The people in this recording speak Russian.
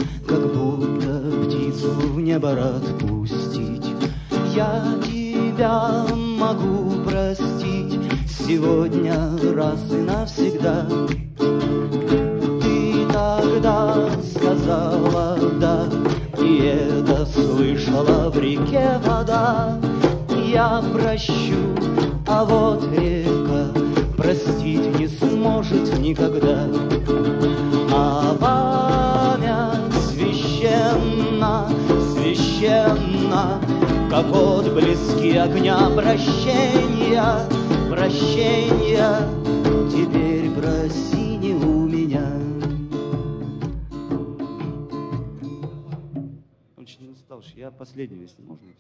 как будто птицу в небо отпустить. Я тебя могу простить сегодня раз и навсегда. Ты тогда сказала «да», и это слышала в реке вода. Я прощу, а вот река простить не сможет никогда. А память священна, священна, как отблески огня прощения, прощения. Теперь проси не у меня. Он чуть не устал, я последнюю, если можно.